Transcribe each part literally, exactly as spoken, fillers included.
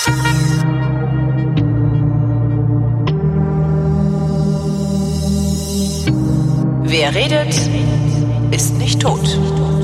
Wer redet, ist nicht tot.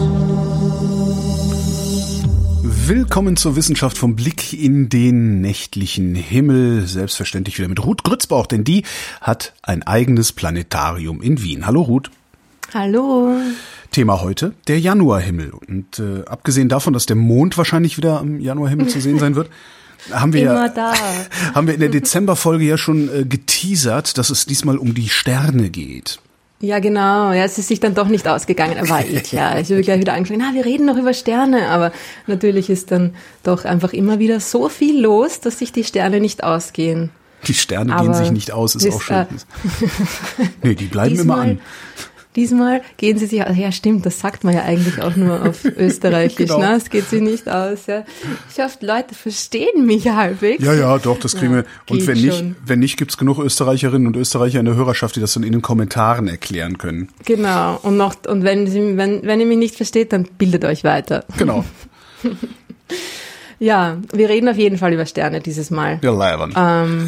Willkommen zur Wissenschaft vom Blick in den nächtlichen Himmel. Selbstverständlich wieder mit Ruth Grützbauch, denn die hat ein eigenes Planetarium in Wien. Hallo Ruth. Hallo. Thema heute, der Januarhimmel. Und äh, abgesehen davon, dass der Mond wahrscheinlich wieder am Januarhimmel zu sehen sein wird, haben wir Immer ja, da. haben wir in der Dezemberfolge ja schon äh, geteasert, dass es diesmal um die Sterne geht. Ja, genau. Ja, es ist sich dann doch nicht ausgegangen. Aber ich, ja, ich habe gleich wieder angefangen, na, wir reden noch über Sterne. Aber natürlich ist dann doch einfach immer wieder so viel los, dass sich die Sterne nicht ausgehen. Die Sterne Aber gehen sich nicht aus, ist wisst, auch schön. Äh, nee, die bleiben diesmal, immer an. Diesmal gehen sie sich aus. Ja, stimmt, das sagt man ja eigentlich auch nur auf Österreichisch. Genau. Ne? Es geht sich nicht aus. Ja. Ich hoffe, Leute verstehen mich halbwegs. Ja, ja, doch, das kriegen Ja, wir. Und geht wenn nicht, schon. wenn nicht, gibt's genug Österreicherinnen und Österreicher in der Hörerschaft, die das dann in den Kommentaren erklären können. Genau. Und noch, und wenn sie, wenn, wenn ihr mich nicht versteht, dann bildet euch weiter. Genau. Ja, wir reden auf jeden Fall über Sterne dieses Mal. Ja, leibend. Ähm,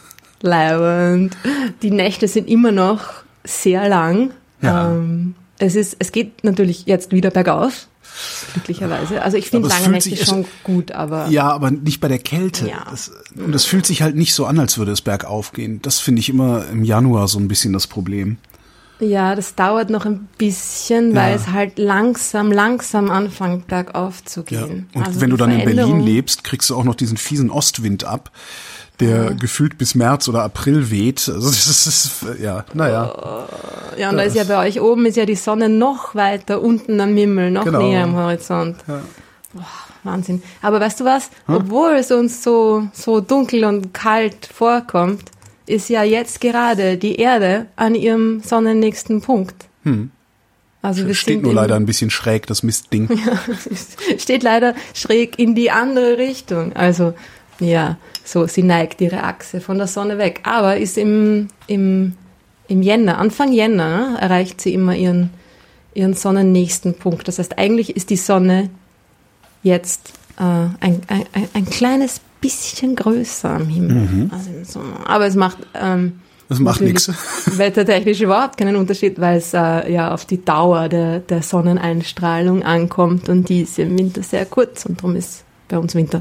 leibend. Die Nächte sind immer noch sehr lang. Ja. Ähm, es ist, es geht natürlich jetzt wieder bergauf, glücklicherweise. Also ich finde Aber es lange fühlt Nächte sich- schon gut, aber Ja, aber nicht bei der Kälte. Ja. Das, und es fühlt sich halt nicht so an, als würde es bergauf gehen. Das finde ich immer im Januar so ein bisschen das Problem. ja, das dauert noch ein bisschen, Ja. weil es halt langsam, langsam anfängt bergauf zu Ja. gehen. Und Also wenn du die dann in Berlin Veränderung- lebst, kriegst du auch noch diesen fiesen Ostwind ab, der gefühlt bis März oder April weht. Also das ist, ja, naja. Ja, und da ist ja bei euch oben ist ja die Sonne noch weiter unten am Himmel, noch Genau. näher am Horizont. Ja. Boah, Wahnsinn. Aber weißt du was? Obwohl es uns so, so dunkel und kalt vorkommt, ist ja jetzt gerade die Erde an ihrem sonnennächsten Punkt. Hm. Also wir Steht sind nur im- leider ein bisschen schräg, das Mistding. steht leider schräg in die andere Richtung. Also, ja, so, sie neigt ihre Achse von der Sonne weg. Aber ist im, im, im Jänner, Anfang Jänner, ne, erreicht sie immer ihren, ihren sonnennächsten Punkt. Das heißt, eigentlich ist die Sonne jetzt äh, ein, ein, ein, ein kleines bisschen größer am Himmel. Also im Sommer. Aber es macht, ähm, Das macht natürlich nichts. wettertechnisch überhaupt keinen Unterschied, weil es äh, ja auf die Dauer der, der Sonneneinstrahlung ankommt und die ist im Winter sehr kurz und darum ist bei uns Winter,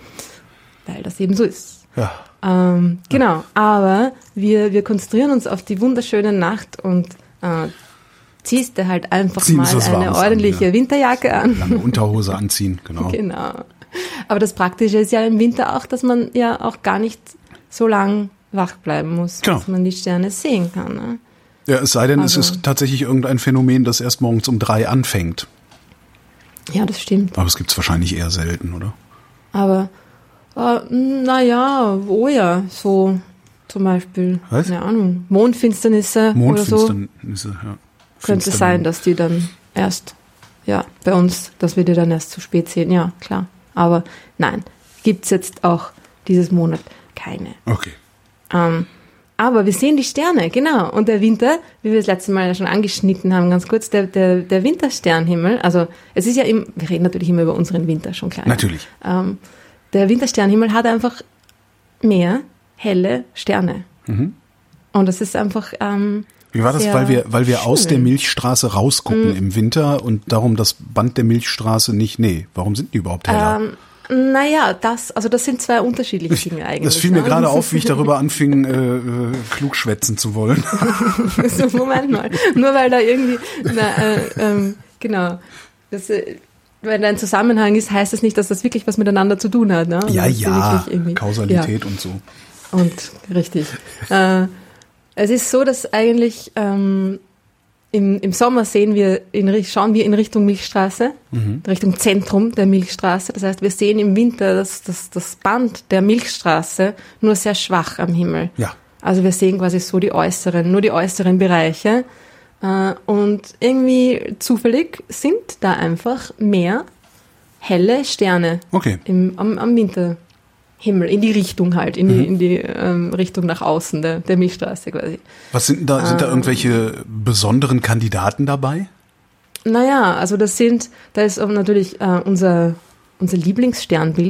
weil das eben so ist. Ja. Ähm, genau, aber wir, wir konzentrieren uns auf die wunderschöne Nacht und äh, ziehst dir halt einfach Ziehen mal uns was eine Warmes an, ordentliche ja. Winterjacke an. Lange Unterhose anziehen, genau. Genau. Aber das Praktische ist ja im Winter auch, dass man ja auch gar nicht so lang wach bleiben muss, Genau. dass man die Sterne sehen kann. Ne? Ja, es sei denn, Also- es ist tatsächlich irgendein Phänomen, das erst morgens um drei anfängt. Ja, das stimmt. Aber es gibt's wahrscheinlich eher selten, oder? Aber äh, naja, oh ja, so zum Beispiel, Was? keine Ahnung, Mondfinsternisse, oder so. Mondfinsternisse, ja. Könnte Finstermond. sein, dass die dann erst, ja, bei uns, dass wir die dann erst zu spät sehen. Ja, klar. Aber nein, gibt's jetzt auch dieses Monat keine. Okay. Ähm, aber wir sehen die Sterne, genau. Und der Winter, wie wir das letzte Mal ja schon angeschnitten haben, ganz kurz, der, der, der Wintersternhimmel, also es ist ja im, wir reden natürlich immer über unseren Winter, schon klar. Natürlich. Ähm, der Wintersternhimmel hat einfach mehr helle Sterne. Mhm. Und das ist einfach, ähm, Wie war das, sehr weil wir, weil wir aus schön. der Milchstraße rausgucken Mhm. im Winter und darum das Band der Milchstraße nicht, nee, warum sind die überhaupt heller? Ähm, naja, das, also das sind zwei unterschiedliche Dinge eigentlich. Das fiel mir ne? gerade auf, wie ich darüber anfing, äh, äh, klugschwätzen zu wollen. So, Moment mal. Nur weil da irgendwie, na, äh, ähm, genau, das, äh, wenn da ein Zusammenhang ist, heißt das nicht, dass das wirklich was miteinander zu tun hat. Ne? Also Ja, das ist ja, wirklich irgendwie- Kausalität und so. Ja, und richtig. äh, es ist so, dass eigentlich ähm, im, im Sommer sehen wir in, schauen wir in Richtung Milchstraße, Mhm. Richtung Zentrum der Milchstraße. Das heißt, wir sehen im Winter das, das, das Band der Milchstraße nur sehr schwach am Himmel. Ja. Also wir sehen quasi so die äußeren, nur die äußeren Bereiche. Äh, und irgendwie zufällig sind da einfach mehr helle Sterne Okay. im, am, am Winterhimmel, in die Richtung halt, in die, Mhm. in die ähm, Richtung nach außen der, der Milchstraße quasi. Was sind da, sind da Ähm. irgendwelche besonderen Kandidaten dabei? Naja, also das sind, da ist auch natürlich äh, unser, unser Lieblingssternbild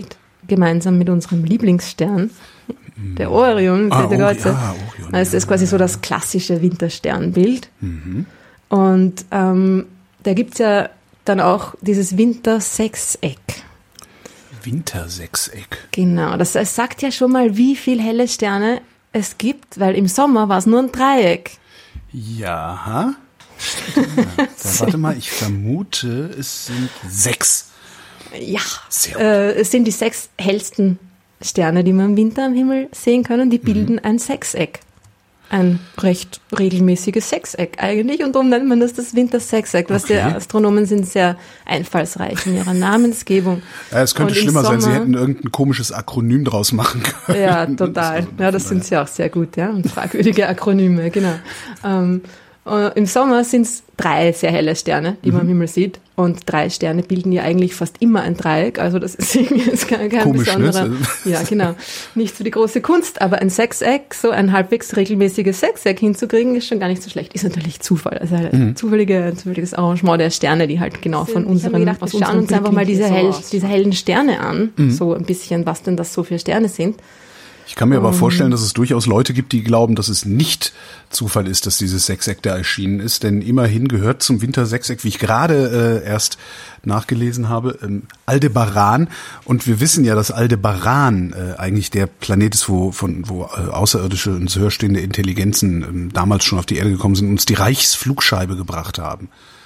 gemeinsam mit unserem Lieblingsstern, der Orion, Ah, Beta Ori- Geuze. ah, Orion, Das ist quasi so das klassische Wintersternbild. Und ähm, da gibt's ja dann auch dieses Wintersechseck. Wintersechseck. Genau, das, das sagt ja schon mal, wie viele helle Sterne es gibt, weil im Sommer war es nur ein Dreieck. Ja. Da, warte mal, ich vermute, es sind sechs. Ja, Sehr gut. äh, es sind die sechs hellsten Sterne, die man im Winter am Himmel sehen können, die bilden ein Sechseck. Ein recht regelmäßiges Sechseck eigentlich und darum nennt man das das Wintersechseck. Was Okay. die Astronomen sind sehr einfallsreich in ihrer Namensgebung. Ja, es könnte Und im schlimmer sein, sie Sommer- hätten irgendein komisches Akronym draus machen können. Ja, total. Ja, das sind sie auch sehr gut, ja. Und fragwürdige Akronyme, genau. Ähm, äh, Im Sommer sind es drei sehr helle Sterne, die man am Himmel sieht. Und drei Sterne bilden ja eigentlich fast immer ein Dreieck. Also das ist irgendwie jetzt kein, kein Komisch, besonderer. ne? Ja, genau. Nicht so die große Kunst, aber ein Sechseck, so ein halbwegs regelmäßiges Sechseck hinzukriegen, ist schon gar nicht so schlecht. Ist natürlich Zufall. Also ein zufällige, ein zufälliges Arrangement der Sterne, die halt genau von Ich hab mir unseren, gedacht, aus wir schauen unserem uns einfach mal Blickwinkel diese so hell- aus. diese hellen Sterne an. So ein bisschen, was denn das so für Sterne sind. Ich kann mir aber vorstellen, dass es durchaus Leute gibt, die glauben, dass es nicht Zufall ist, dass dieses Sechseck da erschienen ist. Denn immerhin gehört zum Wintersechseck, wie ich gerade äh, erst nachgelesen habe, ähm, Aldebaran. Und wir wissen ja, dass Aldebaran äh, eigentlich der Planet ist, wo, von, wo äh, außerirdische und höher stehende Intelligenzen ähm, damals schon auf die Erde gekommen sind und uns die Reichsflugscheibe gebracht haben.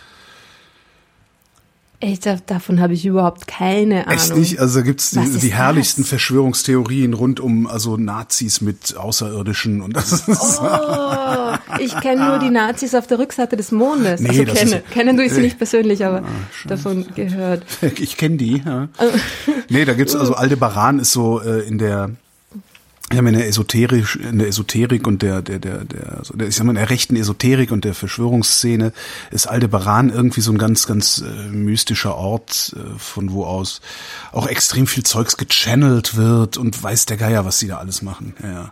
Ey, da, davon habe ich überhaupt keine Ahnung. Echt nicht? Also da gibt's Was die, ist die herrlichsten das? Verschwörungstheorien rund um also Nazis mit Außerirdischen und das ist Oh, ich kenne nur die Nazis auf der Rückseite des Mondes. Nee, also das kenne. ist- Kennen du sie Nee. nicht persönlich, aber davon gehört. Ich kenne die, ja. Nee, da gibt's also Aldebaran ist so äh, in der ich habe in der Esoterik, in der Esoterik und der, der, der, der, also der, ich sag mal, in der rechten Esoterik und der Verschwörungsszene ist Aldebaran irgendwie so ein ganz, ganz äh, mystischer Ort, äh, von wo aus auch extrem viel Zeugs gechannelt wird und weiß der Geier, was sie da alles machen. Ja, ja.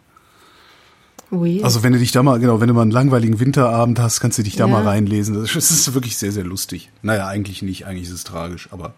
Weird. Also wenn du dich da mal, genau, wenn du mal einen langweiligen Winterabend hast, kannst du dich da Ja. mal reinlesen. Das ist, das ist wirklich sehr, sehr lustig. Naja, eigentlich nicht, eigentlich ist es tragisch, aber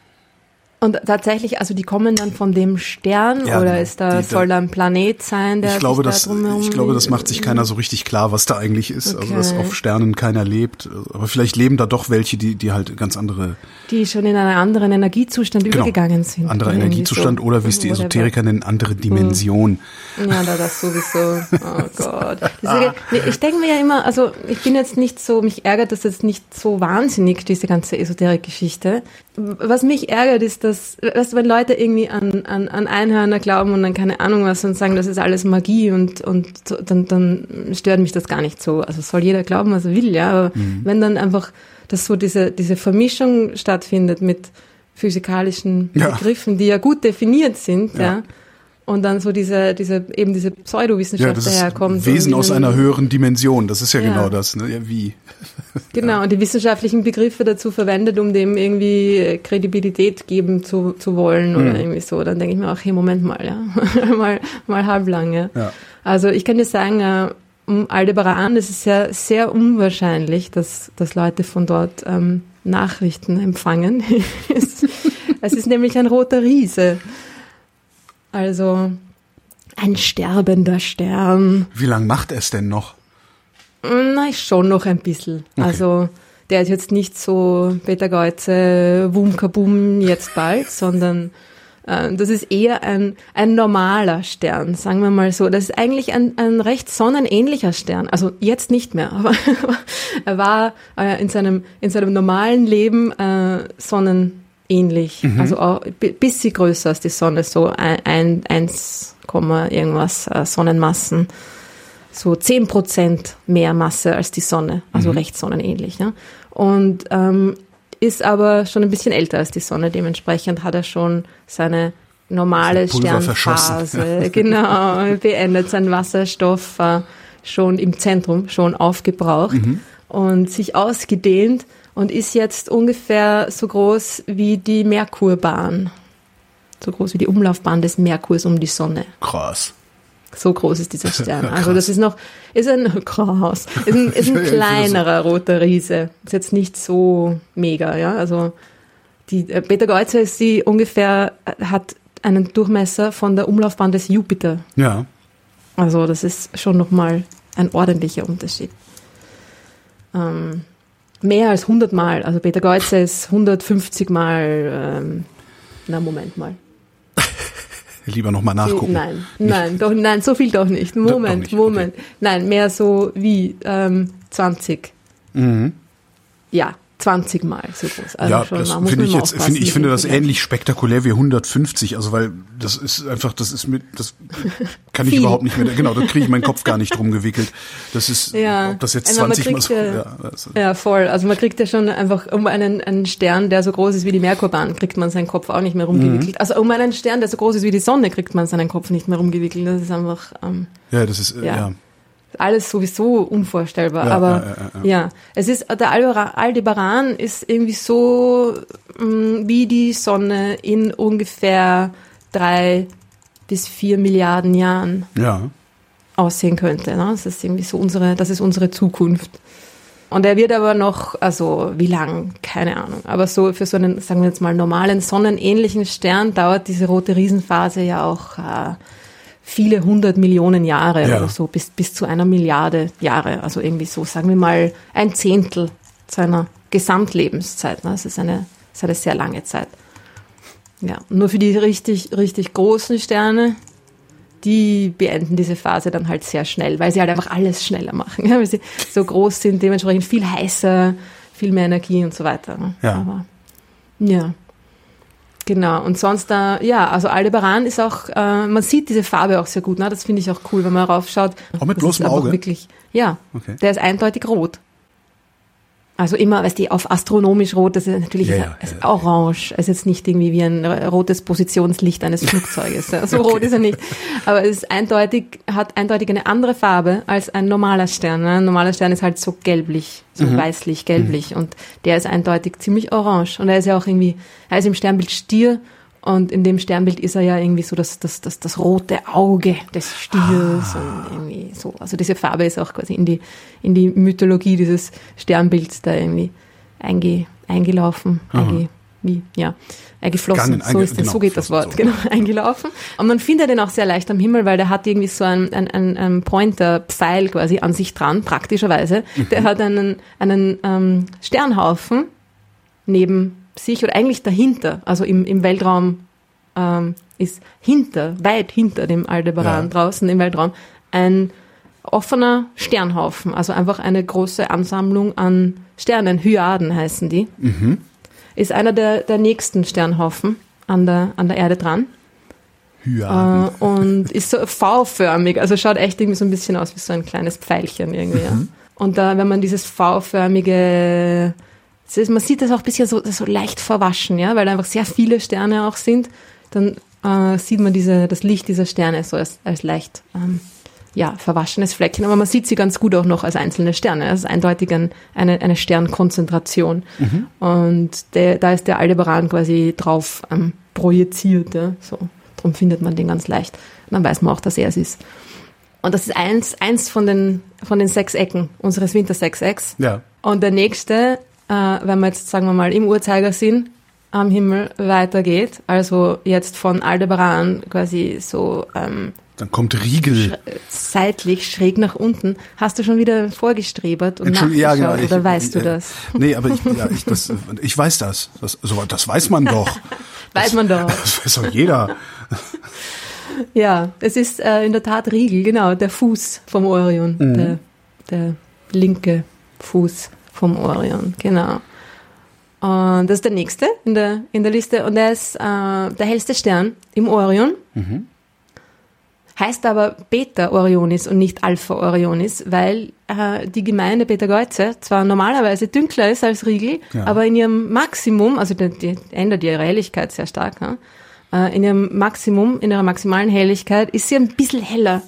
Und tatsächlich, also die kommen dann von dem Stern Ja, oder genau. ist da, Die- da- soll da ein Planet sein, der ich glaube, sich das, da drumherum ich glaube, das macht sich keiner so richtig klar, was da eigentlich ist. Also, dass Okay. auf Sternen keiner lebt. Aber vielleicht leben da doch welche, die, die halt ganz andere, die schon in einen anderen Energiezustand genau, übergegangen sind. anderer Irgendwie Energiezustand so. oder wie es die Whatever. Esoteriker nennen, andere Dimension. Ja, da das sowieso. Oh Gott. Diese, nee, ich denke mir ja immer, also ich bin jetzt nicht so, mich ärgert das jetzt nicht so wahnsinnig, diese ganze Esoterik-Geschichte. Was mich ärgert, ist, dass, dass wenn Leute irgendwie an, an, an Einhörner glauben und dann keine Ahnung was und sagen, das ist alles Magie und, und so, dann, dann stört mich das gar nicht so. Also soll jeder glauben, was er will, ja. Aber wenn dann einfach, dass so diese, diese Vermischung stattfindet mit physikalischen Ja. Begriffen, die ja gut definiert sind, Ja. ja. Und dann so diese, diese, eben diese Ja, Pseudowissenschaft das ist daherkommt. Wesen Und aus wie einer dann- höheren Dimension. Das ist ja, Ja. genau das. Ne? Ja, wie? Genau, und die wissenschaftlichen Begriffe dazu verwendet, um dem irgendwie Kredibilität geben zu, zu wollen oder irgendwie so. Dann denke ich mir auch, hey, Moment mal, ja, mal, mal halblang, ja. Ja. Also ich kann dir sagen, äh, um Aldebaran, es ist ja sehr unwahrscheinlich, dass, dass Leute von dort ähm, Nachrichten empfangen. es, es ist nämlich ein roter Riese. Also ein sterbender Stern. Wie lang macht es denn noch? Na, schon noch ein bisschen. Okay. Also der ist jetzt nicht so Beta Geuze, Wum Kabum jetzt bald, sondern äh, das ist eher ein, ein normaler Stern, sagen wir mal so. Das ist eigentlich ein, ein recht sonnenähnlicher Stern. Also jetzt nicht mehr, aber er war äh, in seinem in seinem normalen Leben äh, sonnenähnlich. Also auch bi- bisschen größer als die Sonne, so ein, ein eins, irgendwas äh, Sonnenmassen. So zehn Prozent mehr Masse als die Sonne, also recht sonnenähnlich. Ja? Und ähm, ist aber schon ein bisschen älter als die Sonne, dementsprechend hat er schon seine normale Sein Pulver Sternphase, genau, beendet, sein Wasserstoff äh, schon im Zentrum, schon aufgebraucht und sich ausgedehnt und ist jetzt ungefähr so groß wie die Merkurbahn, so groß wie die Umlaufbahn des Merkurs um die Sonne. Krass. So groß ist dieser Stern. Ja, Also das ist noch, ist ein krass, ist ein, ist ein Ja, ich finde kleinerer roter Riese. Ist jetzt nicht so mega, ja. Also die äh, Beta Geuze ist die ungefähr, äh, hat einen Durchmesser von der Umlaufbahn des Jupiter. Ja. Also das ist schon nochmal ein ordentlicher Unterschied. Ähm, mehr als hundert Mal. Also Betelgeuse ist hundertfünfzig Mal. Ähm, na, Moment mal. Lieber nochmal nachgucken. Nein, nein, doch, nein, so viel doch nicht. Moment, doch nicht. Moment. Okay. Nein, mehr so wie ähm, zwanzig. Mhm. Ja, zwanzig Mal so groß. Also ja, schon, das finde ich jetzt, finde ich finde das vielleicht. ähnlich spektakulär wie hundertfünfzig, also weil das ist einfach, das ist mit, das kann ich überhaupt nicht mehr, genau, da kriege ich meinen Kopf gar nicht drum gewickelt. Das ist, ja, ob das jetzt zwanzig Mal so, ja, ja, also. ja, voll. Also man kriegt ja schon einfach um einen, einen Stern, der so groß ist wie die Merkurbahn, kriegt man seinen Kopf auch nicht mehr rumgewickelt. Mhm. Also um einen Stern, der so groß ist wie die Sonne, kriegt man seinen Kopf nicht mehr rumgewickelt. Das ist einfach, ähm, ja, das ist, äh, ja. ja. Alles sowieso unvorstellbar, ja, aber ja, ja, ja. ja, es ist, der Aldebaran ist irgendwie so mh, wie die Sonne in ungefähr drei bis vier Milliarden Jahren ja. aussehen könnte. Ne? Das ist irgendwie so unsere, das ist unsere Zukunft. Und er wird aber noch, also wie lang, keine Ahnung, aber so für so einen, sagen wir jetzt mal, normalen sonnenähnlichen Stern dauert diese rote Riesenphase ja auch äh, viele hundert Millionen Jahre ja. oder so, bis, bis zu einer Milliarde Jahre. Also irgendwie so, sagen wir mal, ein Zehntel seiner Gesamtlebenszeit. Ne? Das ist eine, das ist eine sehr lange Zeit. Ja, nur für die richtig, richtig großen Sterne, die beenden diese Phase dann halt sehr schnell, weil sie halt einfach alles schneller machen. Ja? Weil sie so groß sind, dementsprechend viel heißer, viel mehr Energie und so weiter. Ne? Ja. Aber, ja. Genau, und sonst, äh, ja, also Aldebaran ist auch, äh, man sieht diese Farbe auch sehr gut, ne? Das finde ich auch cool, wenn man raufschaut. Auch mit bloßem Auge? Wirklich, ja, okay. Der ist eindeutig rot. Also immer, weißt du, auf astronomisch rot, das ist natürlich ja, ist, ja, ist ja. orange. Es ist jetzt nicht irgendwie wie ein rotes Positionslicht eines Flugzeuges. So okay. Rot ist er nicht. Aber es ist eindeutig, hat eindeutig eine andere Farbe als ein normaler Stern. Ne? Ein normaler Stern ist halt so gelblich, so mhm. weißlich, gelblich. Mhm. Und der ist eindeutig ziemlich orange. Und er ist ja auch irgendwie, er ist im Sternbild Stier. Und in dem Sternbild ist er ja irgendwie so das, das, das, das rote Auge des Stiers ah. und irgendwie so. Also diese Farbe ist auch quasi in die, in die Mythologie dieses Sternbilds da irgendwie einge, eingelaufen, einge, wie, ja, eingeflossen. Gangen, so einge, ist das, genau, so geht das Wort, so. genau, eingelaufen. Und man findet den auch sehr leicht am Himmel, weil der hat irgendwie so einen, einen, einen, einen Pointer-Pfeil quasi an sich dran, praktischerweise. Mhm. Der hat einen, einen ähm, Sternhaufen neben sich oder eigentlich dahinter, also im, im Weltraum ähm, ist hinter, weit hinter dem Aldebaran ja. draußen im Weltraum ein offener Sternhaufen, also einfach eine große Ansammlung an Sternen, Hyaden heißen die. Mhm. Ist einer der, der nächsten Sternhaufen an der, an der Erde dran. Hyaden. Äh, und ist so V-förmig, also schaut echt irgendwie so ein bisschen aus wie so ein kleines Pfeilchen irgendwie. Mhm. Ja. Und da, wenn man dieses V-förmige man sieht das auch ein bisschen so, so leicht verwaschen, ja, weil da einfach sehr viele Sterne auch sind. Dann äh, sieht man diese, das Licht dieser Sterne so als, als leicht ähm, ja, verwaschenes Fleckchen. Aber man sieht sie ganz gut auch noch als einzelne Sterne. Das ist eindeutig ein, eine, eine Sternkonzentration. Mhm. Und der, da ist der Aldebaran quasi drauf ähm, projiziert. Ja, so. Darum findet man den ganz leicht. Und dann weiß man auch, dass er es ist. Und das ist eins, eins von den, von den sechs Ecken unseres Wintersechsecks. Ja. Und der nächste, Uh, wenn man jetzt, sagen wir mal, im Uhrzeigersinn am Himmel weitergeht, also jetzt von Aldebaran quasi so ähm, dann kommt Rigel sch- seitlich schräg nach unten. Hast du schon wieder vorgestrebert und nachgeschaut, ja, genau, ich, oder weißt ich, du das? Nee, aber ich, ja, ich, das, ich weiß das. Das, so, das weiß man doch. weiß das, man doch. Das weiß doch jeder. Ja, es ist äh, in der Tat Rigel, genau, der Fuß vom Orion, mhm. der, der linke Fuß vom Orion, genau. Und das ist der nächste in der, in der Liste und der ist äh, der hellste Stern im Orion. Mhm. Heißt aber Beta Orionis und nicht Alpha Orionis, weil äh, die Gemeinde Betelgeuse zwar normalerweise dunkler ist als Rigel, ja. aber in ihrem Maximum, also die, die ändert ihre Helligkeit sehr stark, ne? äh, in ihrem Maximum, in ihrer maximalen Helligkeit ist sie ein bisschen heller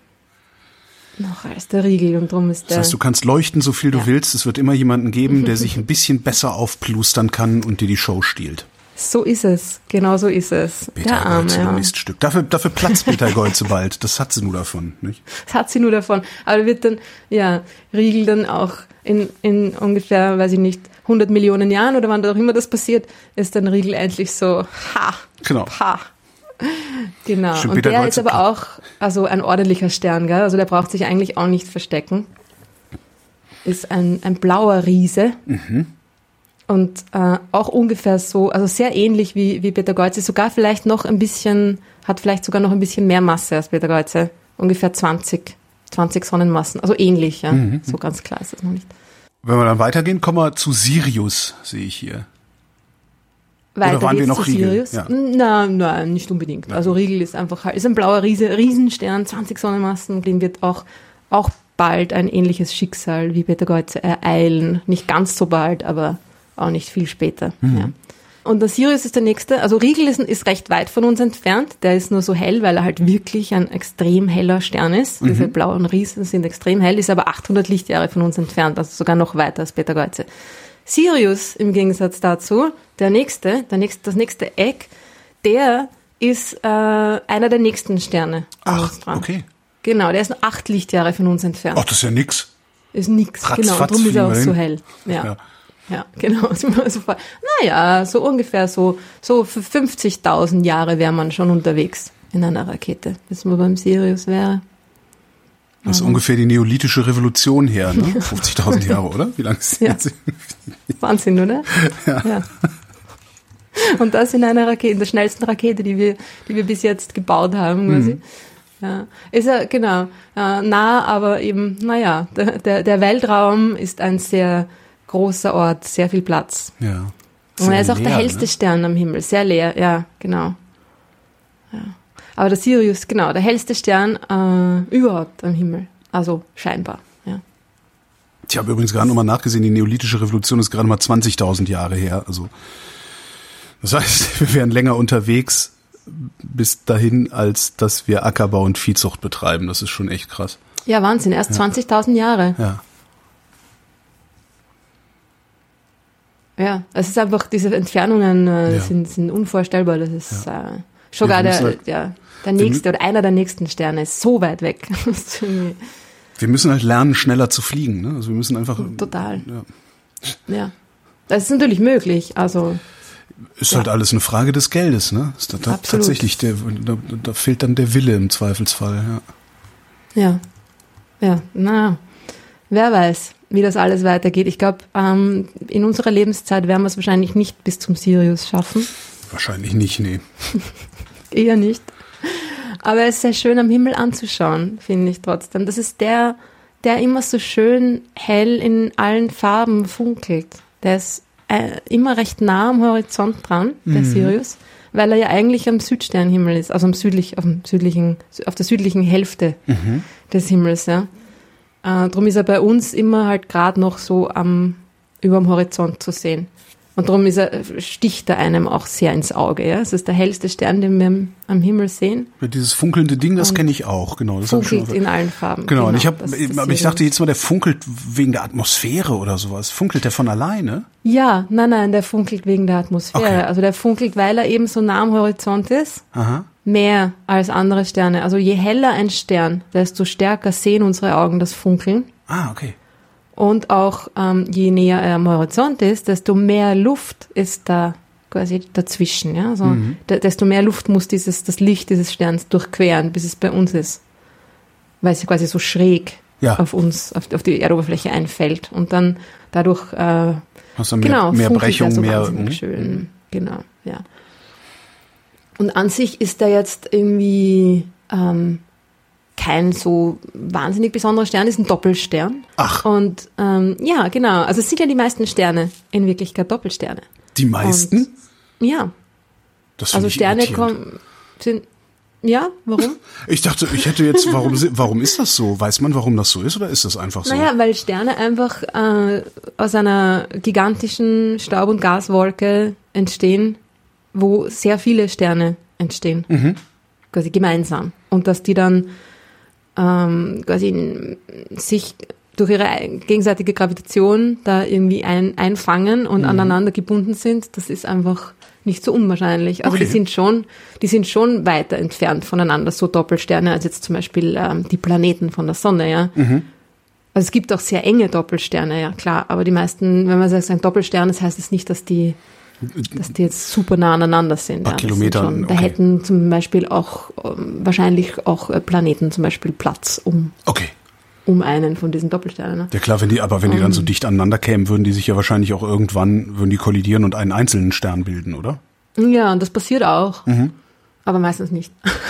noch als der Rigel und drum ist der. Das heißt, du kannst leuchten, so viel du ja. willst. Es wird immer jemanden geben, der sich ein bisschen besser aufplustern kann und dir die Show stiehlt. So ist es. Genau so ist es. Der Arme, Betelgeuse, ja. Miststück. Dafür, dafür platzt Betelgeuse bald. Das hat sie nur davon, nicht? Das hat sie nur davon. Aber wird dann, ja, Rigel dann auch in, in ungefähr, weiß ich nicht, hundert Millionen Jahren oder wann auch immer das passiert, ist dann Rigel endlich so, ha, genau. ha. Genau. Stimmt, und Peter der Kreuzer- ist aber auch also ein ordentlicher Stern, gell? Also der braucht sich eigentlich auch nicht verstecken. Ist ein, ein blauer Riese. Mhm. Und äh, auch ungefähr so, also sehr ähnlich wie, wie Betelgeuse, sogar vielleicht noch ein bisschen, hat vielleicht sogar noch ein bisschen mehr Masse als Betelgeuse. Ungefähr zwanzig, zwanzig Sonnenmassen. Also ähnlich, ja. Mhm. So ganz klar ist das noch nicht. Wenn wir dann weitergehen, kommen wir zu Sirius, sehe ich hier. Weiter waren wir geht's noch zu Riegel? Sirius. Ja. Nein, nein, nicht unbedingt. Also Riegel ist einfach halt, ist ein blauer Riese, Riesenstern, zwanzig Sonnenmassen, den wird auch, auch bald ein ähnliches Schicksal wie Betelgeuse ereilen. Nicht ganz so bald, aber auch nicht viel später. Mhm. Ja. Und der Sirius ist der nächste. Also Riegel ist, ist recht weit von uns entfernt. Der ist nur so hell, weil er halt wirklich ein extrem heller Stern ist. Mhm. Diese blauen Riesen sind extrem hell, ist aber achthundert Lichtjahre von uns entfernt, also sogar noch weiter als Betelgeuse. Sirius im Gegensatz dazu, der nächste, der nächste, das nächste Eck, der ist äh, einer der nächsten Sterne an Ach, uns dran. okay. Genau, der ist nur acht Lichtjahre von uns entfernt. Ach, das ist ja nix. Ist nix, Ratz, genau, fatz, darum ist er auch fliegen wir so hin. hell. Ja, Ja. ja, genau. Naja, so ungefähr so, so für fünfzigtausend Jahre wäre man schon unterwegs in einer Rakete, bis man beim Sirius wäre. Das ist ungefähr die neolithische Revolution her, ne? fünfzigtausend Jahre, oder? Wie lange ist Ja. das? Wahnsinn, oder? Ja. Ja. Und das in einer Rakete, in der schnellsten Rakete, die wir, die wir bis jetzt gebaut haben, quasi. Mhm. Ja. Ist ja, genau, äh, nah, aber eben, naja, der, der, der Weltraum ist ein sehr großer Ort, sehr viel Platz. Ja. Und er ist auch Sehr der leer, hellste ne? Stern am Himmel, sehr leer, ja, genau. Ja. Aber der Sirius, genau, der hellste Stern äh, überhaupt am Himmel, also scheinbar, ja. Ich habe übrigens gerade nochmal nachgesehen, die neolithische Revolution ist gerade mal zwanzigtausend Jahre her. Also das heißt, wir wären länger unterwegs bis dahin, als dass wir Ackerbau und Viehzucht betreiben. Das ist schon echt krass. Ja, Wahnsinn, erst Ja. zwanzigtausend Jahre. Ja. Ja, es ist einfach, diese Entfernungen äh, Ja. sind, sind unvorstellbar. Das ist äh, schon Ja, gar wir der, müssen halt- der, der nächste oder einer der nächsten Sterne ist so weit weg. Das ist irgendwie Wir müssen halt lernen, schneller zu fliegen. Ne? Also wir müssen einfach. Total. Ja. ja. Das ist natürlich möglich. Also Ist Ja. halt alles eine Frage des Geldes, ne? Ist da, da Absolut. tatsächlich der, da, da fehlt dann der Wille im Zweifelsfall, ja. ja, ja, na, wer weiß, wie das alles weitergeht. Ich glaube, ähm, in unserer Lebenszeit werden wir es wahrscheinlich nicht bis zum Sirius schaffen. Wahrscheinlich nicht, nee. Eher nicht. Aber es ist sehr schön am Himmel anzuschauen, finde ich trotzdem. Das ist der, der immer so schön hell in allen Farben funkelt. Der ist äh, immer recht nah am Horizont dran, der Mhm. Sirius, weil er ja eigentlich am Südsternhimmel ist, also am südlich, auf, dem südlichen, auf der südlichen Hälfte Mhm. des Himmels. Ja. Äh, darum ist er bei uns immer halt gerade noch so am über dem Horizont zu sehen. Und darum ist er, sticht er einem auch sehr ins Auge. Ja? Es ist der hellste Stern, den wir am- am Himmel sehen. Ja, dieses funkelnde Ding, das Und kenne ich auch, genau. Das hab ich schon Funkelt mal- in allen Farben. Genau, und ich habe, das ist das aber ich Sirius. dachte jetzt mal, der funkelt wegen der Atmosphäre oder sowas. Funkelt der von alleine? Ja, nein, nein, der funkelt wegen der Atmosphäre. Okay. Also der funkelt, weil er eben so nah am Horizont ist, Aha. mehr als andere Sterne. Also je heller ein Stern, desto stärker sehen unsere Augen das Funkeln. Ah, okay. Und auch ähm, je näher er am Horizont ist, desto mehr Luft ist da quasi dazwischen. Ja? Also Mhm. de- desto mehr Luft muss dieses, das Licht dieses Sterns durchqueren, bis es bei uns ist. Weil es quasi so schräg Ja. auf uns, auf, auf die Erdoberfläche einfällt. Und dann dadurch äh, Hast du mehr, genau, mehr funkelt Brechung, er so mehr. wahnsinnig Mhm. schön. Genau, ja. Und an sich ist er jetzt irgendwie ähm, kein so wahnsinnig besonderer Stern, ist ein Doppelstern. Ach. Und ähm, ja, genau. Also es sind ja die meisten Sterne in Wirklichkeit Doppelsterne. Die meisten? Und, ja, Das finde also ich Sterne irritierend. kommen, sind, ja, warum? Ich dachte, ich hätte jetzt, warum, si- warum ist das so? Weiß man, warum das so ist, oder ist das einfach so? Naja, weil Sterne einfach äh, aus einer gigantischen Staub- und Gaswolke entstehen, wo sehr viele Sterne entstehen, Mhm. quasi gemeinsam. Und dass die dann ähm, quasi in, sich durch ihre ein- gegenseitige Gravitation da irgendwie ein, einfangen und Mhm. aneinander gebunden sind, das ist einfach nicht so unwahrscheinlich. Also Okay. die sind schon, die sind schon weiter entfernt voneinander, so Doppelsterne, als jetzt zum Beispiel ähm, die Planeten von der Sonne, ja. Mhm. Also es gibt auch sehr enge Doppelsterne, ja klar, aber die meisten, wenn man sagt, ein Doppelstern, das heißt es nicht, dass die dass die jetzt super nah aneinander sind. Ein paar ja, Kilometer. Schon, da okay. hätten zum Beispiel auch ähm, wahrscheinlich auch äh, Planeten zum Beispiel Platz um, Okay. um einen von diesen Doppelsternen. Ne? Ja klar, wenn die, aber wenn die dann so Ähm. dicht aneinander kämen, würden die sich ja wahrscheinlich auch irgendwann, würden die kollidieren und einen einzelnen Stern bilden, oder? Ja, und das passiert auch. Mhm. Aber meistens nicht.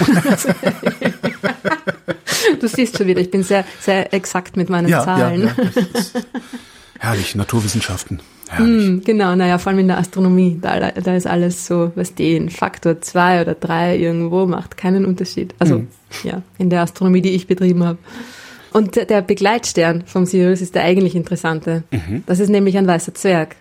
Du siehst schon wieder, ich bin sehr, sehr exakt mit meinen Ja, Zahlen. ja, ja. Das ist herrlich, Naturwissenschaften. Herrlich. Mm, genau, naja, vor allem in der Astronomie, da, da ist alles so, weißt du, ein Faktor zwei oder drei irgendwo macht keinen Unterschied. Also, Mhm. ja, in der Astronomie, die ich betrieben habe. Und der, der Begleitstern vom Sirius ist der eigentlich interessante. Mhm. Das ist nämlich ein weißer Zwerg.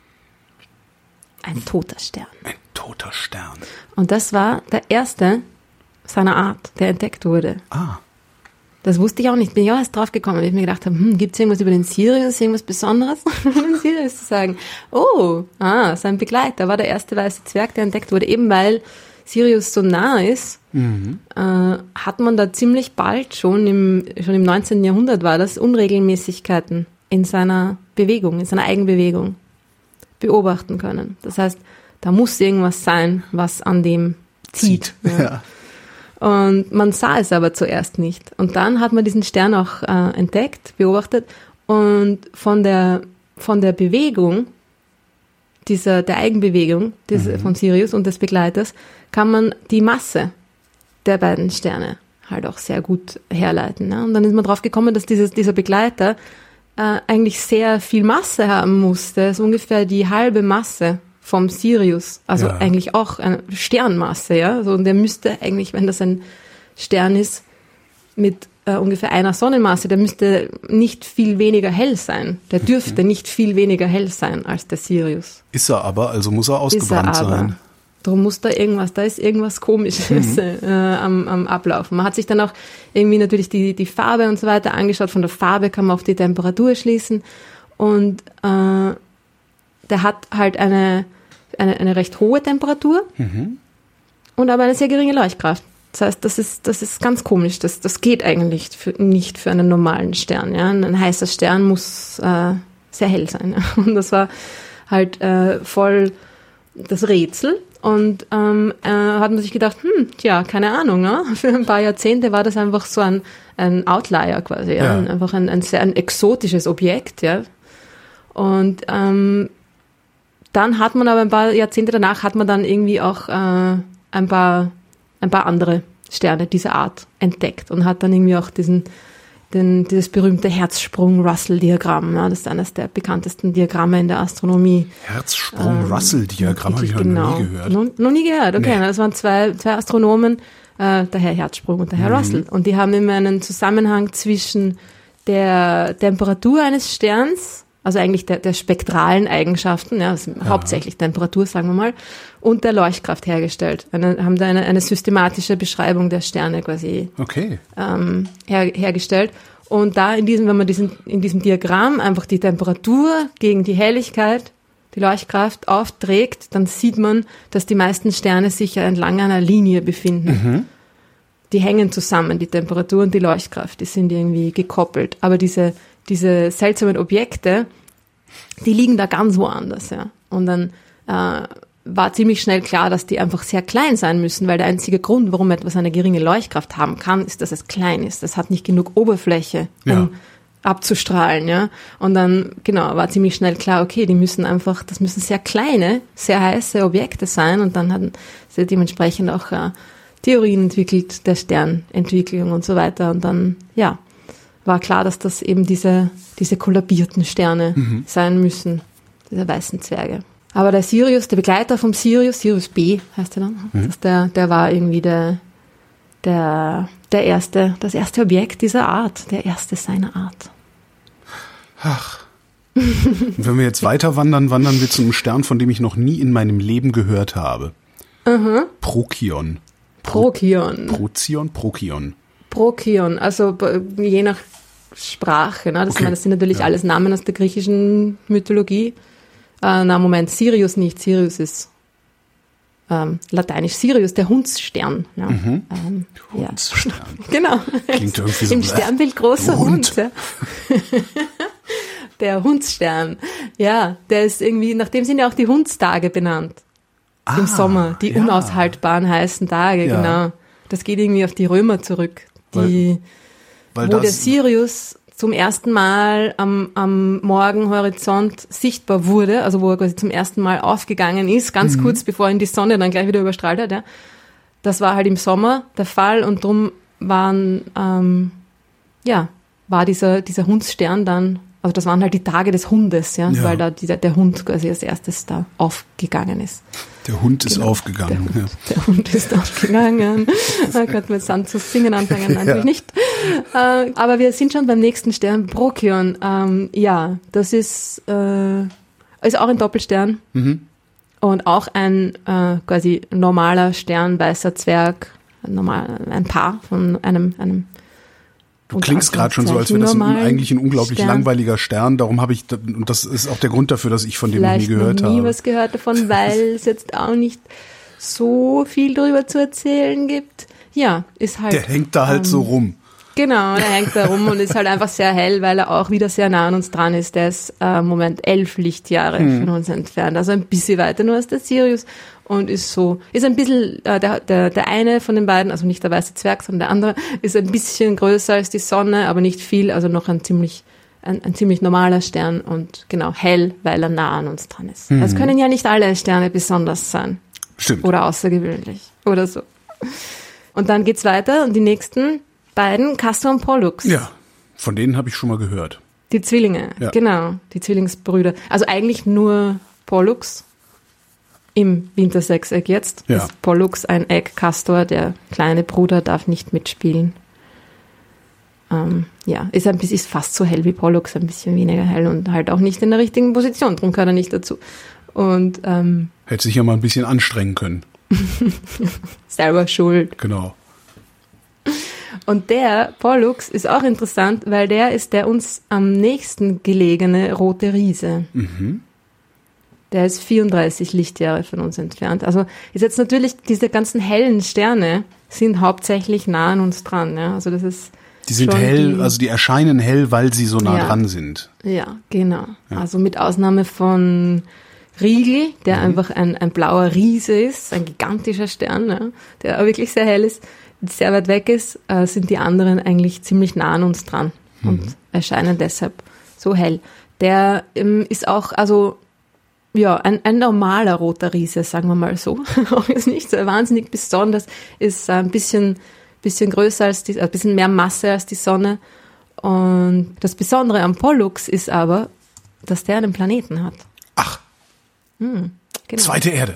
Ein toter Stern. Ein toter Stern. Und das war der erste seiner Art, der entdeckt wurde. Ah. Das wusste ich auch nicht. Bin ich auch erst drauf gekommen, weil ich mir gedacht habe, hm, gibt es irgendwas über den Sirius, irgendwas Besonderes über den Sirius zu sagen? Oh, ah, sein Begleiter war der erste weiße Zwerg, der entdeckt wurde. Eben weil Sirius so nah ist, Mhm. äh, hat man da ziemlich bald, schon im, schon im neunzehnten Jahrhundert war das, Unregelmäßigkeiten in seiner Bewegung, in seiner Eigenbewegung beobachten können. Das heißt, da muss irgendwas sein, was an dem zieht. Zieht. Ja. Ja. Und man sah es aber zuerst nicht. Und dann hat man diesen Stern auch äh, entdeckt, beobachtet und von der, von der Bewegung, dieser, der Eigenbewegung dieser, von Sirius und des Begleiters, kann man die Masse der beiden Sterne halt auch sehr gut herleiten. Ne? Und dann ist man drauf gekommen, dass dieses, dieser Begleiter äh, eigentlich sehr viel Masse haben musste, so ungefähr die halbe Masse vom Sirius, also Ja. eigentlich auch eine Sternmasse, ja. Also, und der müsste eigentlich, wenn das ein Stern ist, mit äh, ungefähr einer Sonnenmasse, der müsste nicht viel weniger hell sein. Der dürfte nicht viel weniger hell sein als der Sirius. Ist er aber, also muss er Ist er ausgebrannt aber. sein. Darum muss da irgendwas, da ist irgendwas Komisches äh, am, am Ablaufen. Man hat sich dann auch irgendwie natürlich die, die Farbe und so weiter angeschaut. Von der Farbe kann man auf die Temperatur schließen. Und äh, der hat halt eine, eine, eine recht hohe Temperatur Mhm. und aber eine sehr geringe Leuchtkraft. Das heißt, das ist, das ist ganz komisch. Das, das geht eigentlich für, nicht für einen normalen Stern. Ja? Ein heißer Stern muss äh, sehr hell sein. Ja? Und das war halt äh, voll das Rätsel. Und ähm, äh, hat man sich gedacht, hm, tja, keine Ahnung, ne? Für ein paar Jahrzehnte war das einfach so ein, ein Outlier quasi, ja? Ja. Ein, einfach ein, ein sehr ein exotisches Objekt, ja. Und ähm, dann hat man aber ein paar Jahrzehnte danach hat man dann irgendwie auch äh, ein paar ein paar andere Sterne dieser Art entdeckt und hat dann irgendwie auch diesen den, dieses berühmte Herzsprung-Russell-Diagramm, ja, das ist eines der bekanntesten Diagramme in der Astronomie. Herzsprung-Russell-Diagramm habe ich noch Genau. nie gehört. Noch, noch nie gehört, okay. Nee. Das waren zwei, zwei Astronomen, äh, der Herr Herzsprung und der Herr Mhm. Russell. Und die haben immer einen Zusammenhang zwischen der Temperatur eines Sterns, also eigentlich der, der spektralen Eigenschaften, ja, also hauptsächlich Temperatur, sagen wir mal, und der Leuchtkraft hergestellt. Eine, haben da eine, eine systematische Beschreibung der Sterne quasi Okay. ähm, her, hergestellt. Und da in diesem, wenn man diesen, in diesem Diagramm einfach die Temperatur gegen die Helligkeit, die Leuchtkraft aufträgt, dann sieht man, dass die meisten Sterne sich ja entlang einer Linie befinden. Mhm. Die hängen zusammen, die Temperatur und die Leuchtkraft, die sind irgendwie gekoppelt. Aber diese, diese seltsamen Objekte, die liegen da ganz woanders, ja. Und dann äh, war ziemlich schnell klar, dass die einfach sehr klein sein müssen, weil der einzige Grund, warum etwas eine geringe Leuchtkraft haben kann, ist, dass es klein ist. Es hat nicht genug Oberfläche, um Ja. abzustrahlen, ja. Und dann, genau, war ziemlich schnell klar, okay, die müssen einfach, das müssen sehr kleine, sehr heiße Objekte sein. Und dann hatten sie dementsprechend auch äh, Theorien entwickelt, der Sternentwicklung und so weiter. Und dann, ja, war klar, dass das eben diese, diese kollabierten Sterne Mhm. sein müssen, diese weißen Zwerge. Aber der Sirius, der Begleiter vom Sirius, Sirius B heißt er dann, Mhm. das der, der war irgendwie der, der, der erste, das erste Objekt dieser Art, der erste seiner Art. Ach. Und wenn wir jetzt weiter wandern, wandern wir zu einem Stern, von dem ich noch nie in meinem Leben gehört habe. Mhm. Prokion. Prokion. Prozion, Prokion. Prokion, also b- je nach Sprache, ne? Das, Okay, das sind natürlich ja. alles Namen aus der griechischen Mythologie. Äh, na, Moment, Sirius nicht, Sirius ist ähm, lateinisch. Sirius, der Hundsstern. Ja. Mhm. Ähm, ja. Hundsstern. Genau. Klingt irgendwie so, Im äh, Sternbild großer Hund. Hund. Ja. Der Hundsstern. Ja, der ist irgendwie, nach dem sind ja auch die Hundstage benannt. Ah, Im Sommer. Die ja. unaushaltbaren heißen Tage, Ja. genau. Das geht irgendwie auf die Römer zurück. Die, Weil wo das, der Sirius zum ersten Mal am, am Morgenhorizont sichtbar wurde, also wo er quasi zum ersten Mal aufgegangen ist, ganz Mhm. kurz bevor ihn die Sonne dann gleich wieder überstrahlt hat. Ja. Das war halt im Sommer der Fall und drum waren, ähm, ja, war dieser, dieser Hundsstern dann, also das waren halt die Tage des Hundes, ja, Ja. weil da dieser, der Hund quasi als erstes da aufgegangen ist. der Hund ist Genau. aufgegangen. Der Hund, der Hund ist aufgegangen. Da könnten wir jetzt dann zu singen anfangen, natürlich Ja. nicht. Äh, aber wir sind schon beim nächsten Stern, Procyon. Ähm, ja, das ist, äh, ist auch ein Doppelstern. Mhm. Und auch ein äh, quasi normaler Stern, weißer Zwerg, ein, normal, ein Paar von einem, einem Du klingst gerade schon so, als wäre das ein, normalen eigentlich ein unglaublich Stern. langweiliger Stern. Darum habe ich, und das ist auch der Grund dafür, dass ich von dem Vielleicht noch nie gehört noch nie habe. was gehört davon, weil es jetzt auch nicht so viel drüber zu erzählen gibt. Ja, ist halt. Der hängt da halt ähm, so rum. Genau, der hängt da rum und ist halt einfach sehr hell, weil er auch wieder sehr nah an uns dran ist. Der ist äh, im Moment elf Lichtjahre von uns entfernt, also ein bisschen weiter nur als der Sirius und ist so, ist ein bisschen, äh, der, der, der eine von den beiden, also nicht der weiße Zwerg, sondern der andere, ist ein bisschen größer als die Sonne, aber nicht viel, also noch ein ziemlich, ein, ein ziemlich normaler Stern und genau, hell, weil er nah an uns dran ist. Es können ja nicht alle Sterne besonders sein. Stimmt. Oder außergewöhnlich. Oder so. Und dann geht's weiter und die nächsten beiden, Castor und Pollux. Ja, von denen habe ich schon mal gehört. Die Zwillinge, Ja. genau. Die Zwillingsbrüder. Also eigentlich nur Pollux im Wintersechseck jetzt. Ja. Ist Pollux ein Eck, Castor, der kleine Bruder, darf nicht mitspielen. Ähm, ja, ist ein bisschen, ist fast so hell wie Pollux, ein bisschen weniger hell und halt auch nicht in der richtigen Position. Darum gehört er nicht dazu. Und ähm, Hätte sich ja mal ein bisschen anstrengen können. selber schuld. Genau. Und der Pollux ist auch interessant, weil der ist der uns am nächsten gelegene rote Riese. Mhm. Der ist vierunddreißig Lichtjahre von uns entfernt. Also ist jetzt natürlich, diese ganzen hellen Sterne sind hauptsächlich nah an uns dran. Ja? Also das ist Die sind schon hell, die, also die erscheinen hell, weil sie so nah Ja. dran sind. Ja, genau. Also mit Ausnahme von Rigel, der Mhm. einfach ein, ein blauer Riese ist, ein gigantischer Stern, ja, der auch wirklich sehr hell ist, sehr weit weg ist, äh, sind die anderen eigentlich ziemlich nah an uns dran und erscheinen deshalb so hell. Der ähm, ist auch, also ja, ein, ein normaler roter Riese, sagen wir mal so. Auch ist nicht so wahnsinnig besonders, ist ein bisschen, bisschen größer als die, ein bisschen mehr Masse als die Sonne. Und das Besondere am Pollux ist aber, dass der einen Planeten hat. Ach, Genau. zweite Erde.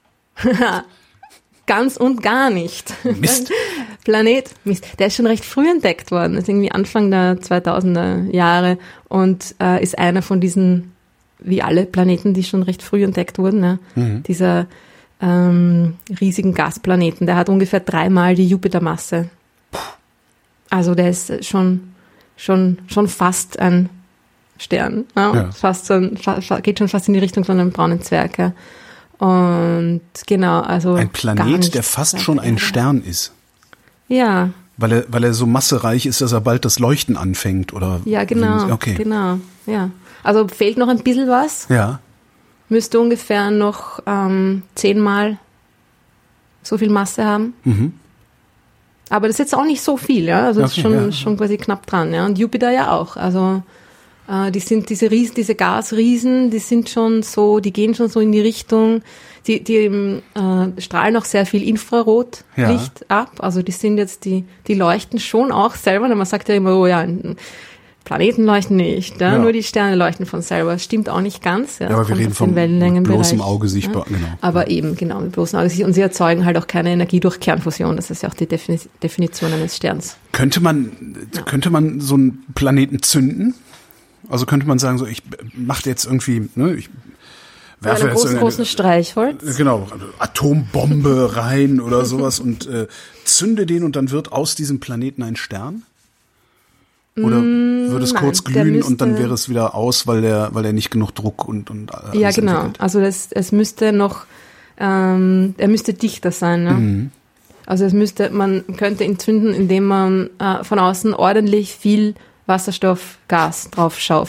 Ganz und gar nicht. Mist. Planet, Mist. Der ist schon recht früh entdeckt worden. Das ist irgendwie Anfang der zweitausender Jahre und äh, ist einer von diesen, wie alle Planeten, die schon recht früh entdeckt wurden, ne? Mhm. Dieser ähm, riesigen Gasplaneten. Der hat ungefähr dreimal die Jupitermasse. Also der ist schon, schon, schon fast ein Stern. Ja? Ja. Fast so ein, fa- fa- geht schon fast in die Richtung von einem braunen Zwerg. Ja? Und genau, also Ein gar Planet, nicht der fast weit schon ein weg. Stern ist. Ja, Weil er, weil er so massereich ist, dass er bald das Leuchten anfängt, oder? ja, genau. Okay. Genau, ja. Also fehlt noch ein bisschen was. Ja. Müsste ungefähr noch ähm, zehnmal so viel Masse haben. Mhm. Aber das ist jetzt auch nicht so viel, ja. Also das Okay, ist schon, ja. schon quasi knapp dran, ja. Und Jupiter ja auch. Also äh, die sind diese Riesen, diese Gasriesen, die sind schon so, die gehen schon so in die Richtung, die, die ähm, äh, strahlen auch sehr viel Infrarotlicht Ja. ab. Also die sind jetzt, die, die leuchten schon auch selber. Man sagt ja immer, oh ja, Planeten leuchten nicht, ja? Ja. Nur die Sterne leuchten von selber. Das stimmt auch nicht ganz. Ja, Ja, aber wir Kommt reden auf vom den Wellenlängenbereich, bloßem Auge sichtbar, ja. genau. Aber eben, genau, mit bloßem Auge sichtbar. Und sie erzeugen halt auch keine Energie durch Kernfusion. Das ist ja auch die Defini- Definition eines Sterns. Könnte man, könnte man so einen Planeten zünden? Also könnte man sagen, so ich mache jetzt irgendwie, ne, ich Mit werfe einem jetzt großen, irgendeine- großen Streichholz. Genau, Atombombe rein oder sowas und äh, zünde den und dann wird aus diesem Planeten ein Stern? Oder würde es nein, kurz der glühen und dann müsste- wäre es wieder aus, weil der, weil er nicht genug Druck und und alles Ja, genau. entwickelt? Also das, es müsste noch, ähm, er müsste dichter sein. Ne? Mhm. Also es müsste, man könnte ihn zünden, indem man äh, von außen ordentlich viel Wasserstoffgas drauf schaufelt.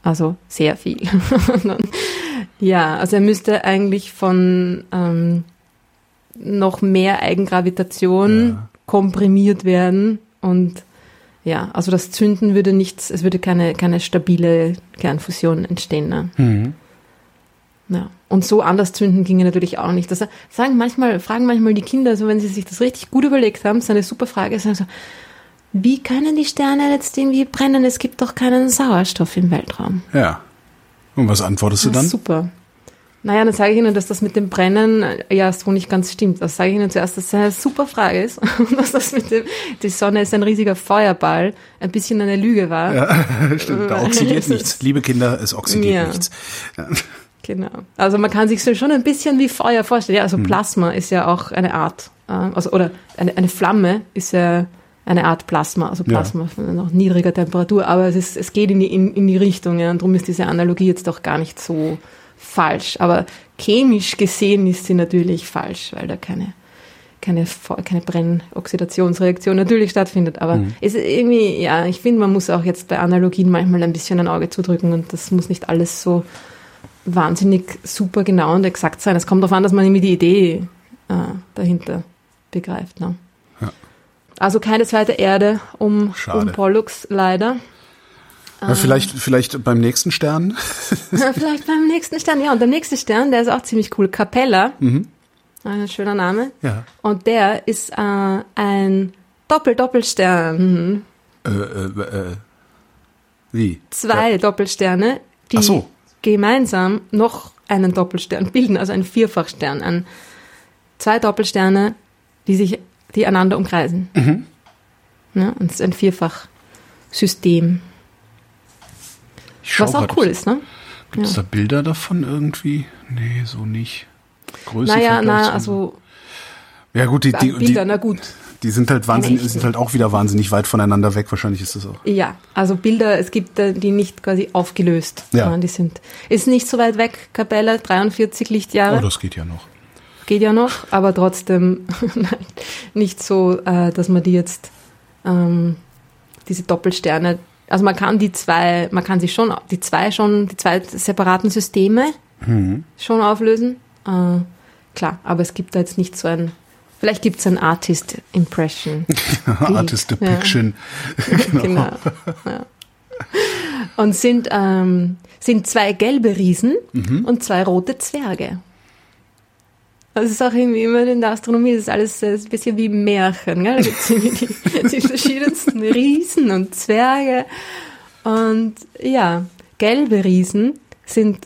Also sehr viel. Ja, also er müsste eigentlich von ähm, noch mehr Eigengravitation ja. komprimiert werden und ja, also das Zünden würde nichts, es würde keine, keine stabile Kernfusion entstehen. Ne? Mhm. Ja. Und so anders zünden ginge natürlich auch nicht. Das sagen manchmal, fragen manchmal die Kinder, also wenn sie sich das richtig gut überlegt haben, das ist eine super Frage, sagen so, wie können die Sterne jetzt irgendwie brennen? Es gibt doch keinen Sauerstoff im Weltraum. Ja. Und was antwortest du dann? Super. Naja, dann sage ich Ihnen, dass das mit dem Brennen ja so nicht ganz stimmt. Das sage ich Ihnen zuerst, dass das eine super Frage ist. Und dass das mit dem, die Sonne ist ein riesiger Feuerball, ein bisschen eine Lüge war. Ja, stimmt. Da oxidiert nichts. Liebe Kinder, es oxidiert ja. nichts. Ja. Genau. Also man kann sich so schon ein bisschen wie Feuer vorstellen. Ja, also hm. Plasma ist ja auch eine Art, also, oder eine, eine Flamme ist ja eine Art Plasma, also Plasma ja. von noch niedriger Temperatur, aber es ist, es geht in die, in, in die Richtung, ja, und darum ist diese Analogie jetzt auch gar nicht so falsch. Aber chemisch gesehen ist sie natürlich falsch, weil da keine, keine, keine Brennoxidationsreaktion natürlich stattfindet. Aber mhm. es ist irgendwie, ja, ich finde, man muss auch jetzt bei Analogien manchmal ein bisschen ein Auge zudrücken und das muss nicht alles so wahnsinnig super genau und exakt sein. Es kommt darauf an, dass man irgendwie die Idee äh, dahinter begreift. Ne? Ja. Also keine zweite Erde um, um Pollux, leider. Ja, vielleicht, vielleicht beim nächsten Stern. Vielleicht beim nächsten Stern, ja. Und der nächste Stern, der ist auch ziemlich cool. Capella. Mhm. Ein schöner Name. Ja. Und der ist äh, ein Doppel-Doppelstern. Äh, äh, äh, wie? Zwei ja. Doppelsterne, die Ach so. gemeinsam noch einen Doppelstern bilden, also ein Vierfachstern. Ein, zwei Doppelsterne, die sich, die einander umkreisen. Mhm. Ja, und es ist ein Vierfachsystem. Was auch cool ist, ne? Gibt es ja. da Bilder davon irgendwie? Nee, so nicht. Größe naja, na, also. Ja, gut, die, die, Bilder, die, na gut. Die sind halt wahnsinnig, sind halt auch wieder wahnsinnig weit voneinander weg. Wahrscheinlich ist das auch. Ja, also Bilder, es gibt die nicht quasi aufgelöst. Ja. Die sind, ist nicht so weit weg, Capella, dreiundvierzig Lichtjahre. Oh, das geht ja noch. Geht ja noch, aber trotzdem nicht so, dass man die jetzt, ähm, diese Doppelsterne, also man kann die zwei, man kann sie schon, die zwei schon, die zwei separaten Systeme mhm. schon auflösen. Äh, klar, aber es gibt da jetzt nicht so ein, vielleicht gibt es ein Artist Impression. Artist Depiction. Ja. Genau. genau. Ja. Und sind, ähm, sind zwei gelbe Riesen mhm. und zwei rote Zwerge. Das ist auch irgendwie immer in der Astronomie, das ist alles das ist ein bisschen wie Märchen. Gell? Da gibt es die, die verschiedensten Riesen und Zwerge. Und ja, gelbe Riesen sind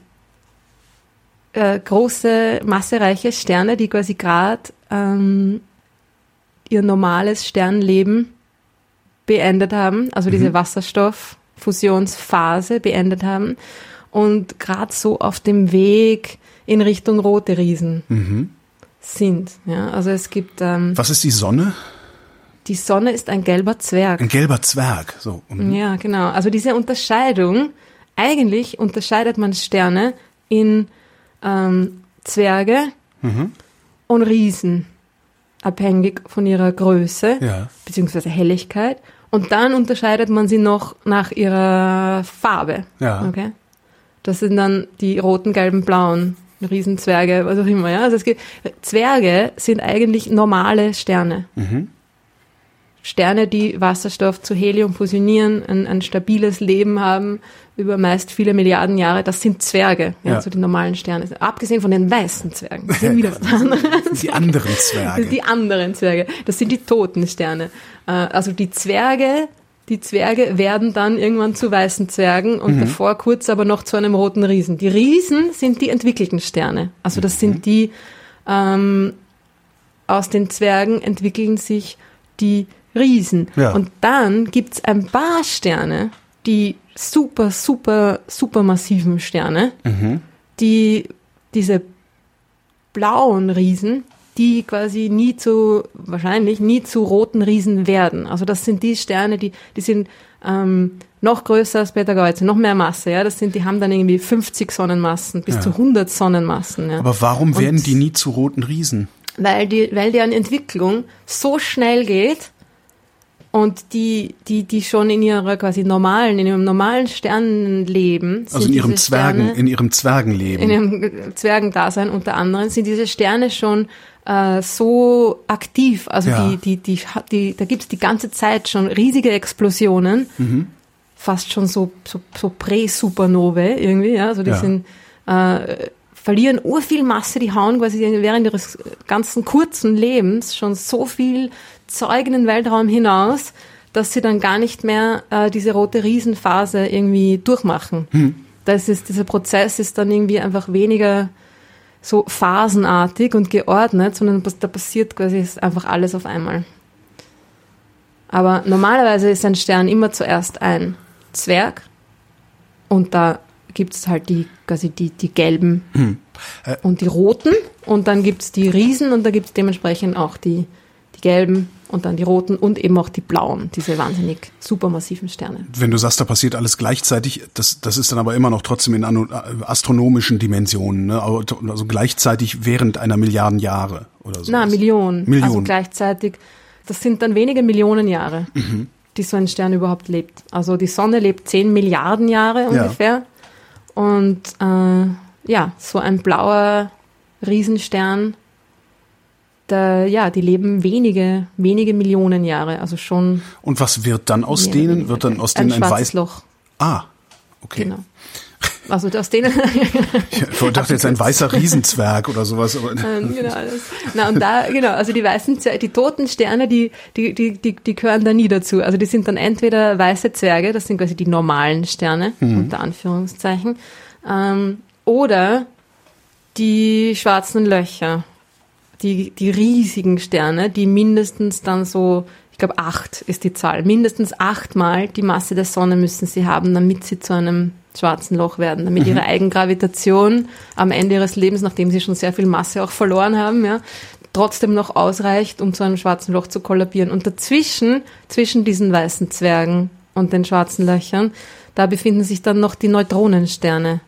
äh, große, massereiche Sterne, die quasi gerade ähm, ihr normales Sternleben beendet haben, also diese mhm. Wasserstofffusionsphase beendet haben und gerade so auf dem Weg in Richtung rote Riesen mhm. sind. Ja, also es gibt. Ähm, Was ist die Sonne? Die Sonne ist ein gelber Zwerg. Ein gelber Zwerg, so. Mhm. Ja, genau. Also diese Unterscheidung, eigentlich unterscheidet man Sterne in ähm, Zwerge mhm. und Riesen, abhängig von ihrer Größe ja. beziehungsweise Helligkeit. Und dann unterscheidet man sie noch nach ihrer Farbe. Ja. Okay? Das sind dann die roten, gelben, blauen Riesenzwerge, was auch immer. Ja? Also es gibt, Zwerge sind eigentlich normale Sterne. Mhm. Sterne, die Wasserstoff zu Helium fusionieren, ein, ein stabiles Leben haben über meist viele Milliarden Jahre. Das sind Zwerge, ja, ja. So die normalen Sterne. Abgesehen von den weißen Zwergen. Das sind wieder die anderen Zwerge. Die anderen Zwerge. Das sind die toten Sterne. Also die Zwerge, die Zwerge werden dann irgendwann zu weißen Zwergen und mhm. davor kurz aber noch zu einem roten Riesen. Die Riesen sind die entwickelten Sterne. Also das mhm. sind die, ähm, aus den Zwergen entwickeln sich die Riesen. Ja. Und dann gibt's ein paar Sterne, die super, super, super massiven Sterne, mhm. die diese blauen Riesen, die quasi nie zu, wahrscheinlich nie zu roten Riesen werden. Also das sind die Sterne, die, die sind ähm, noch größer als Betelgeuse, noch mehr Masse. Ja, das sind, die haben dann irgendwie fünfzig Sonnenmassen bis ja. zu hundert Sonnenmassen. Ja. Aber warum Und werden die nie zu roten Riesen? Weil die, weil deren Entwicklung so schnell geht. Und die, die, die schon in ihrer quasi normalen, in ihrem normalen Sternenleben, also in ihrem Zwergen, Sterne, in ihrem Zwergenleben, in ihrem Zwergendasein unter anderem, sind diese Sterne schon äh, so aktiv. Also ja. die, die, die, die, da gibt's die ganze Zeit schon riesige Explosionen, mhm. fast schon so, so, so Prä-Supernovae irgendwie, ja. Also die ja. sind, äh, verlieren urviel Masse, die hauen quasi während ihres ganzen kurzen Lebens schon so viel Zeug in den Weltraum hinaus, dass sie dann gar nicht mehr äh, diese rote Riesenphase irgendwie durchmachen. Hm. Das ist, dieser Prozess ist dann irgendwie einfach weniger so phasenartig und geordnet, sondern da passiert quasi einfach alles auf einmal. Aber normalerweise ist ein Stern immer zuerst ein Zwerg und da gibt es halt die quasi die, die gelben hm. äh. und die roten und dann gibt es die Riesen und da gibt es dementsprechend auch die, die gelben und dann die roten und eben auch die blauen, diese wahnsinnig supermassiven Sterne. Wenn du sagst, da passiert alles gleichzeitig, das, das ist dann aber immer noch trotzdem in astronomischen Dimensionen, ne? Also gleichzeitig während einer Milliarden Jahre oder so. Na, Millionen. Millionen. Also gleichzeitig, das sind dann wenige Millionen Jahre, mhm. die so ein Stern überhaupt lebt. Also die Sonne lebt zehn Milliarden Jahre ungefähr. Ja. Und äh, ja, so ein blauer Riesenstern, Da, ja, die leben wenige, wenige Millionen Jahre, also schon. Und was wird dann aus denen? Wird dann aus denen ein ein schwarzes Weiß... Loch. Ah, okay. Genau. Also aus denen. Ich dachte jetzt ein weißer Riesenzwerg oder sowas. Aber genau, das. Na und da, genau, also die weißen, Zwerge, die toten Sterne, die, die, die, die, die gehören da nie dazu. Also die sind dann entweder weiße Zwerge, das sind quasi die normalen Sterne, mhm. unter Anführungszeichen, ähm, oder die schwarzen Löcher. Die, die riesigen Sterne, die mindestens dann so, ich glaube acht ist die Zahl, mindestens achtmal die Masse der Sonne müssen sie haben, damit sie zu einem schwarzen Loch werden, damit mhm. ihre Eigengravitation am Ende ihres Lebens, nachdem sie schon sehr viel Masse auch verloren haben, ja, trotzdem noch ausreicht, um zu einem schwarzen Loch zu kollabieren. Und dazwischen, zwischen diesen weißen Zwergen und den schwarzen Löchern, da befinden sich dann noch die Neutronensterne.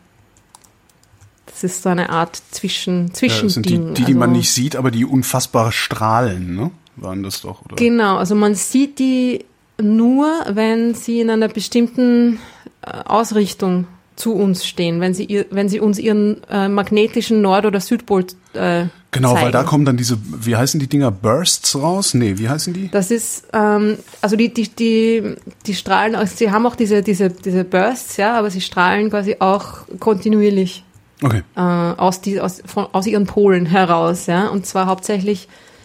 Das ist so eine Art Zwischen, Zwischending. Ja, das sind die, die, die also, man nicht sieht, aber die unfassbar strahlen, ne? Waren das doch, oder? Genau, also man sieht die nur, wenn sie in einer bestimmten Ausrichtung zu uns stehen, wenn sie, wenn sie uns ihren äh, magnetischen Nord- oder Südpol äh, Genau, zeigen. Weil da kommen dann diese, wie heißen die Dinger, Bursts raus? Nee, wie heißen die? Das ist, ähm, also die, die, die, die strahlen, also sie haben auch diese, diese, diese Bursts, ja, aber sie strahlen quasi auch kontinuierlich. Okay. Äh, aus, die, aus, von, aus ihren Polen heraus, ja, und zwar hauptsächlich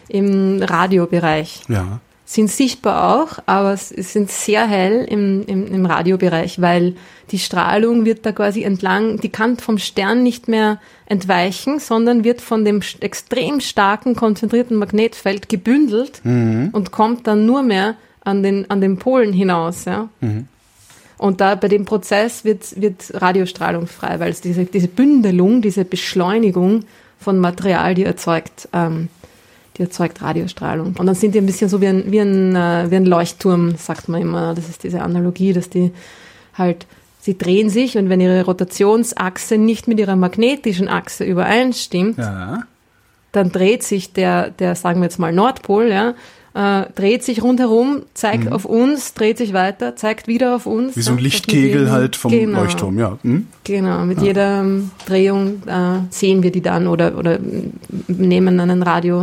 im Radiobereich. Ja. Sind sichtbar auch, aber es sind sehr hell im, im, im Radiobereich, weil die Strahlung wird da quasi entlang, die kann vom Stern nicht mehr entweichen, sondern wird von dem extrem starken, konzentrierten Magnetfeld gebündelt mhm. und kommt dann nur mehr an den, an den Polen hinaus, ja. Mhm. Und da bei dem Prozess wird, wird Radiostrahlung frei, weil es diese, diese Bündelung, diese Beschleunigung von Material, die erzeugt, ähm, die erzeugt Radiostrahlung. Und dann sind die ein bisschen so wie ein, wie ein, äh, wie ein Leuchtturm, sagt man immer. Das ist diese Analogie, dass die halt, sie drehen sich und wenn ihre Rotationsachse nicht mit ihrer magnetischen Achse übereinstimmt, ja. dann dreht sich der, der, sagen wir jetzt mal Nordpol, ja, Äh, dreht sich rundherum, zeigt mhm. auf uns, dreht sich weiter, zeigt wieder auf uns. Wie so ein Lichtkegel jedem, halt vom genau, Leuchtturm, ja. Mhm. Genau, mit ja. jeder Drehung äh, sehen wir die dann oder, oder nehmen einen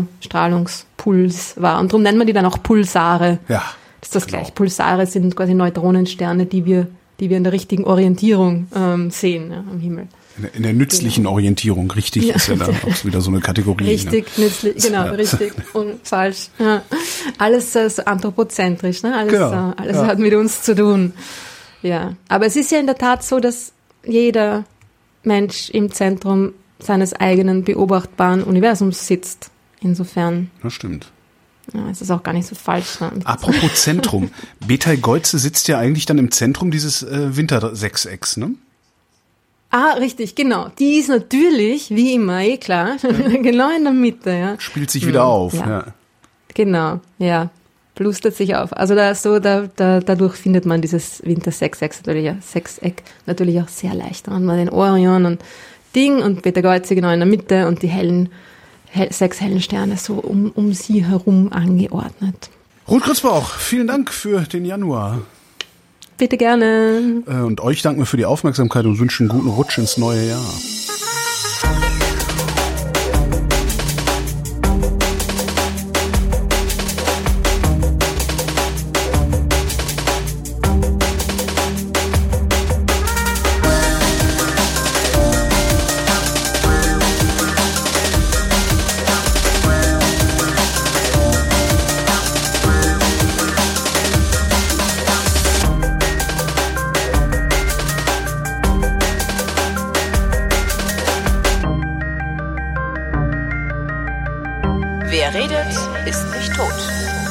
Radiostrahlungspuls wahr. Und darum nennen wir die dann auch Pulsare. Ja. Das ist das genau. gleich. Pulsare sind quasi Neutronensterne, die wir, die wir in der richtigen Orientierung ähm, sehen, ja, am Himmel. In der, in der nützlichen genau. Orientierung, richtig, ja. ist ja dann auch wieder so eine Kategorie. Richtig, ne? nützlich, genau, ja. richtig und falsch. Ja. Alles äh, so anthropozentrisch, ne? Alles, genau. äh, alles ja. hat mit uns zu tun. Ja, aber es ist ja in der Tat so, dass jeder Mensch im Zentrum seines eigenen beobachtbaren Universums sitzt. Insofern. Das stimmt. Ja, es ist auch gar nicht so falsch. Ne? Apropos Zentrum. Betelgeuse sitzt ja eigentlich dann im Zentrum dieses äh, Wintersechsecks, ne? Ah, richtig, genau. Die ist natürlich, wie immer, eh klar, ja. genau in der Mitte, ja. Spielt sich wieder hm, auf, ja. ja. Genau, ja. Plustert sich auf. Also da so, da, da, dadurch findet man dieses Wintersechseck natürlich, ja, Sechseck natürlich auch sehr leicht. Da hat man den Orion und Ding und Betelgeuse genau in der Mitte und die hellen, hell, sechs hellen Sterne so um, um sie herum angeordnet. Ruth Grützbauch, vielen Dank für den Januar. Bitte gerne. Und euch danken wir für die Aufmerksamkeit und wünschen einen guten Rutsch ins neue Jahr. Wer redet, ist nicht tot.